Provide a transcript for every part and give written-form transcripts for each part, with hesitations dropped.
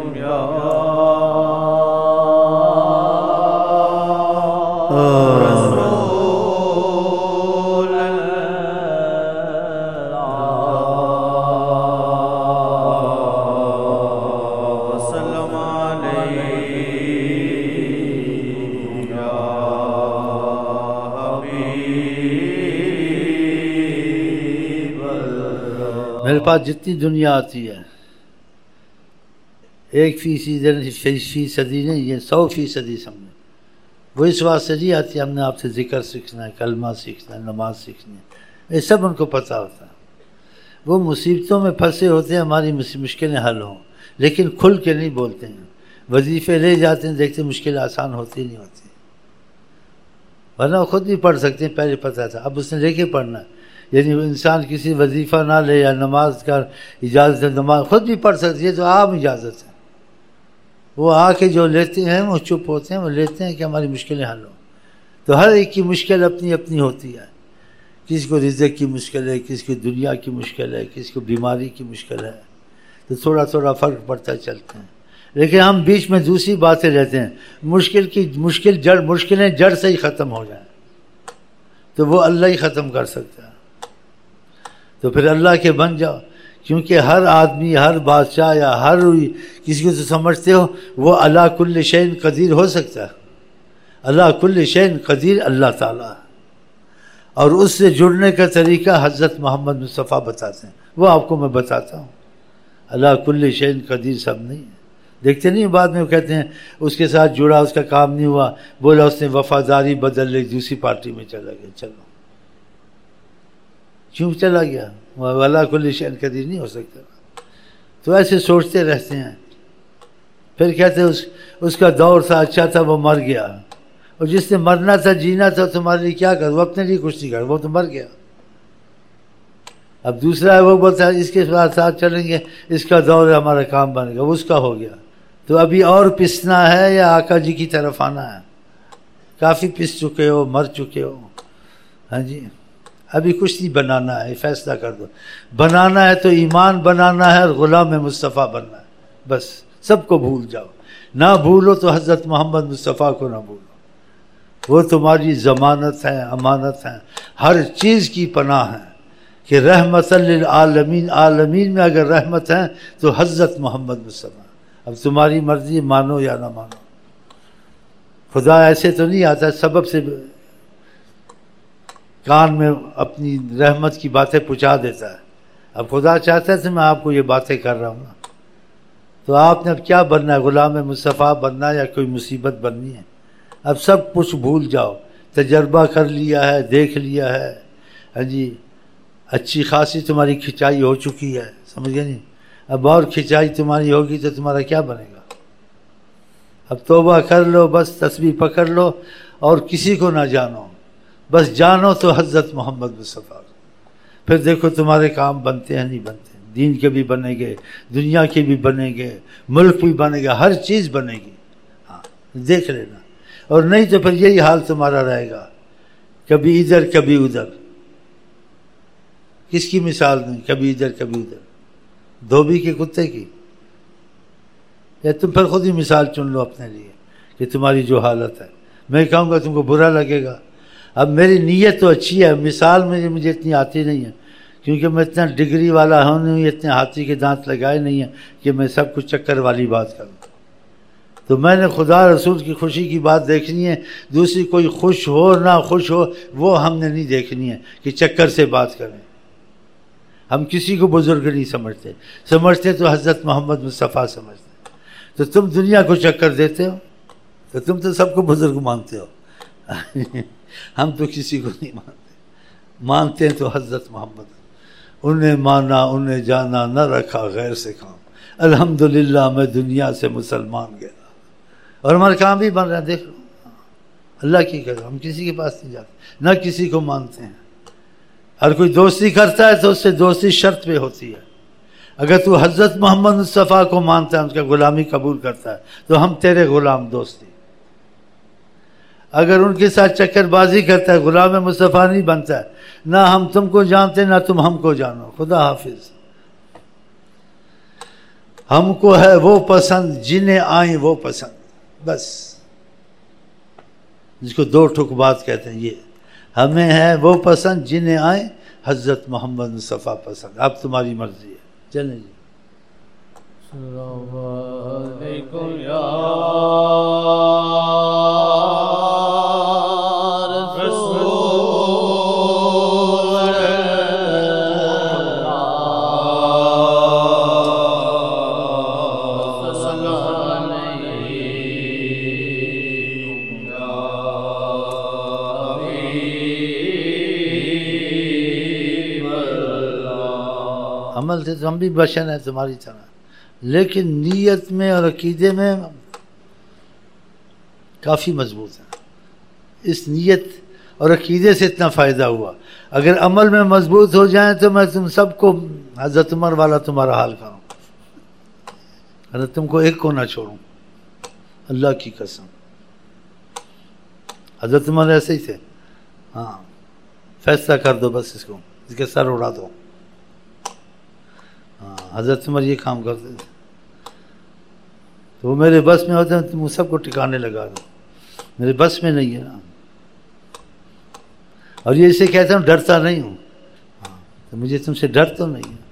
میرے پاس جتنی دنیا آتی ہے 1% نہیں، یہ 100% سمجھیں، وہ اس واسطے نہیں آتی ہم نے آپ سے ذکر سیکھنا ہے، کلمہ سیکھنا ہے، نماز سیکھنی ہے، یہ سب ان کو پتہ ہوتا ہے۔ وہ مصیبتوں میں پھنسے ہوتے ہیں ہماری مشکلیں حل ہوں، لیکن کھل کے نہیں بولتے ہیں، وظیفے لے جاتے ہیں، دیکھتے ہیں مشکل آسان ہوتی نہیں ہوتی، ورنہ وہ خود بھی پڑھ سکتے ہیں، پہلے پتہ تھا، اب اس نے لے کے پڑھنا ہے۔ یعنی انسان کسی وظیفہ نہ لے یا نماز کا اجازت ہے، نماز خود بھی پڑھ سکتی ہے، تو عام اجازت ہے۔ وہ آ کے جو لیتے ہیں وہ چپ ہوتے ہیں، وہ لیتے ہیں کہ ہماری مشکلیں حل ہوں۔ تو ہر ایک کی مشکل اپنی اپنی ہوتی ہے، کسی کو رزق کی مشکل ہے، کسی کو دنیا کی مشکل ہے، کسی کو بیماری کی مشکل ہے، تو تھوڑا تھوڑا فرق پڑتا چلتے ہیں۔ لیکن ہم بیچ میں دوسری باتیں لیتے ہیں، مشکلیں جڑ سے ہی ختم ہو جائیں تو وہ اللہ ہی ختم کر سکتا ہے۔ تو پھر اللہ کے بن جاؤ، کیونکہ ہر آدمی، ہر بادشاہ یا ہر کسی کو تو سمجھتے ہو وہ اللہ کل شیء قدیر ہو سکتا ہے۔ اللہ کل شیء قدیر اللہ تعالیٰ ہے، اور اس سے جڑنے کا طریقہ حضرت محمد مصطفیٰ بتاتے ہیں، وہ آپ کو میں بتاتا ہوں۔ اللہ کل شیء قدیر سب نہیں ہے، دیکھتے نہیں بعد میں وہ کہتے ہیں اس کے ساتھ جڑا، اس کا کام نہیں ہوا، بولا اس نے وفاداری بدل لی، دوسری پارٹی میں چلا گیا۔ چلو کیوں چلا گیا؟ اللہ کل شیء قدیر نہیں ہو سکتا۔ تو ایسے سوچتے رہتے ہیں، پھر کہتے ہیں اس کا دور تھا، اچھا تھا، وہ مر گیا، اور جس نے مرنا تھا، جینا تھا، تمہارے لیے کیا کر، وہ اپنے لیے کچھ نہیں کر، وہ تو مر گیا۔ اب دوسرا ہے، وہ بولتا ہے اس کے ساتھ چلیں گے، اس کا دور ہے، ہمارا کام بن گیا، وہ اس کا ہو گیا۔ تو ابھی اور پسنا ہے یا آقا جی کی طرف آنا ہے؟ کافی پس چکے ہو، مر چکے ہو، ہاں جی، ابھی کچھ نہیں بنانا ہے، فیصلہ کر دو۔ بنانا ہے تو ایمان بنانا ہے اور غلام مصطفیٰ بننا ہے، بس سب کو بھول جاؤ، نہ بھولو تو حضرت محمد مصطفیٰ کو نہ بھولو، وہ تمہاری ضمانت ہے، امانت ہے، ہر چیز کی پناہ ہے، کہ رحمت للعالمین، عالمین میں اگر رحمت ہے تو حضرت محمد مصطفیٰ۔ اب تمہاری مرضی، مانو یا نہ مانو۔ خدا ایسے تو نہیں آتا سبب سے کان میں اپنی رحمت کی باتیں پہنچا دیتا ہے۔ اب خدا چاہتا ہے کہ میں آپ کو یہ باتیں کر رہا ہوں، تو آپ نے اب کیا بننا ہے؟ غلام مصطفیٰ بننا یا کوئی مصیبت بننی ہے؟ اب سب کچھ بھول جاؤ، تجربہ کر لیا ہے، دیکھ لیا ہے، ہاں جی، اچھی خاصی تمہاری کھچائی ہو چکی ہے، سمجھ گئے نہیں؟ اب اور کھچائی تمہاری ہوگی تو تمہارا کیا بنے گا؟ اب توبہ کر لو، بس تسبیح پکڑ لو اور کسی کو نہ جانو، بس جانو تو حضرت محمد مصطفیٰ۔ پھر دیکھو تمہارے کام بنتے ہیں نہیں بنتے، دین کے بھی بنے گے، دنیا کے بھی بنے گے، ملک بھی بنے گا، ہر چیز بنے گی، ہاں دیکھ لینا۔ اور نہیں تو پھر یہی حال تمہارا رہے گا، کبھی ادھر کبھی ادھر۔ کس کی مثال دیں؟ کبھی ادھر کبھی ادھر، دھوبی کے کتے کی؟ یا تم پھر خود ہی مثال چن لو اپنے لیے کہ تمہاری جو حالت ہے۔ میں کہوں گا تم کو برا لگے گا۔ اب میری نیت تو اچھی ہے، مثال مجھے اتنی آتی نہیں ہے، کیونکہ میں اتنا ڈگری والا ہوں نہیں، اتنے ہاتھی کے دانت لگائے نہیں ہیں کہ میں سب کچھ چکر والی بات کروں۔ تو میں نے خدا رسول کی خوشی کی بات دیکھنی ہے، دوسری کوئی خوش ہو نہ خوش ہو وہ ہم نے نہیں دیکھنی ہے کہ چکر سے بات کریں۔ ہم کسی کو بزرگ نہیں سمجھتے تو حضرت محمد مصطفیٰ سمجھتے۔ تو تم دنیا کو چکر دیتے ہو، تو تم تو سب کو بزرگ مانتے ہو، ہم تو کسی کو نہیں مانتے ہیں تو حضرت محمد۔ انہیں مانا انہیں جانا، نہ رکھا غیر سے کام، الحمدللہ میں دنیا سے مسلمان گیا، اور ہمارا کام بھی بن رہا ہے۔ دیکھ لو اللہ کی کرو، ہم کسی کے پاس نہیں جاتے، نہ کسی کو مانتے ہیں۔ ہر کوئی دوستی کرتا ہے تو اس سے دوستی شرط پہ ہوتی ہے۔ اگر تو حضرت محمد مصطفیٰ کو مانتا ہے، ان کا غلامی قبول کرتا ہے، تو ہم تیرے غلام دوستی۔ اگر ان کے ساتھ چکر بازی کرتا ہے، غلام مصطفیٰ نہیں بنتا ہے، نہ ہم تم کو جانتے نہ تم ہم کو جانو۔ خدا حافظ۔ ہم کو ہے وہ پسند جنہیں آئیں وہ پسند، بس جس کو دو ٹھک بات کہتے ہیں، یہ ہمیں ہے وہ پسند جنہیں آئیں حضرت محمد مصطفیٰ پسند، اب تمہاری مرضی ہے، چلیں جی۔ السلام علیکم یا عمل سے تو ہم بھی بشن ہیں تمہاری طرح، لیکن نیت میں اور عقیدے میں کافی مضبوط ہیں۔ اس نیت اور عقیدے سے اتنا فائدہ ہوا، اگر عمل میں مضبوط ہو جائیں تو میں تم سب کو حضرت عمر والا تمہارا حال کروں، حضرت تم کو ایک کو نہ چھوڑوں، اللہ کی قسم۔ حضرت عمر ایسے ہی تھے، ہاں فیصلہ کر دو بس اس کو، اس کے سر اڑا دو، ہاں حضرت عمر یہ کام کرتے تھے۔ تو وہ میرے بس میں ہوتے ہیں، تم سب کو ٹکانے لگا دو، میرے بس میں نہیں ہے نا۔ اور یہ اسے کہتا ہوں ڈرتا نہیں ہوں، ہاں تو مجھے تم سے ڈر تو نہیں ہے،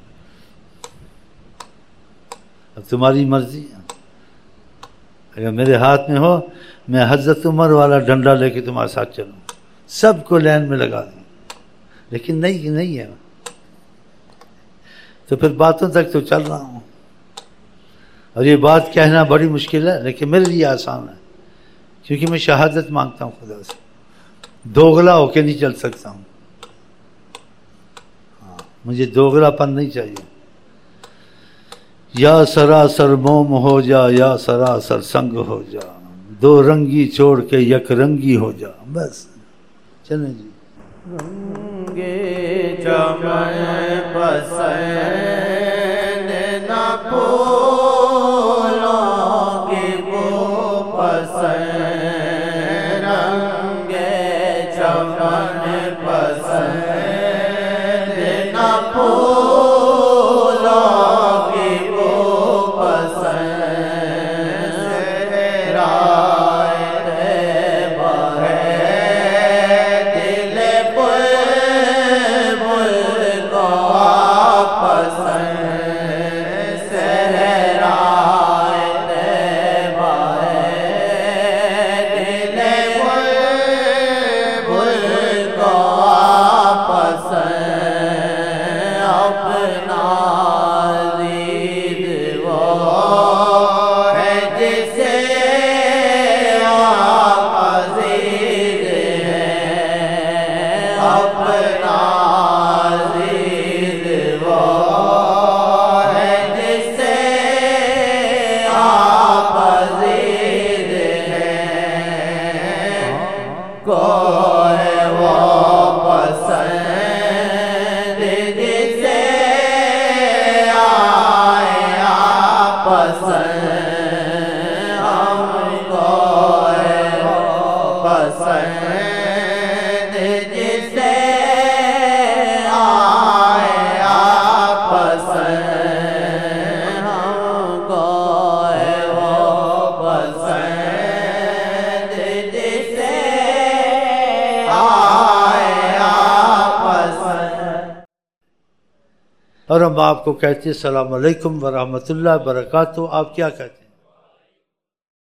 اب تمہاری مرضی ہے، اگر میرے ہاتھ میں ہو میں حضرت عمر والا ڈنڈا لے کے تمہارے ساتھ چلوں، سب کو لین میں لگا دوں، لیکن نہیں ہے، تو پھر باتوں تک تو چل رہا ہوں، اور یہ بات کہنا بڑی مشکل ہے لیکن میرے لیے آسان ہے، کیونکہ میں شہادت مانگتا ہوں خدا سے، دوغلا ہو کے نہیں چل سکتا ہوں، ہاں مجھے دوغلا پن نہیں چاہیے۔ یا سراسر موم ہو جا یا سراسر سنگ ہو جا، دو رنگی چھوڑ کے یک رنگی ہو جا، بس چلیں جی۔ رنگے چمن پسند نہ پھولوں کی وہ پسند، رنگے چمن پسند نہ پھولوں کی وہ پسند، اور ہم آپ کو کہتے ہیں السلام علیکم ورحمۃ اللہ وبرکاتہ، آپ کیا کہتے ہیں؟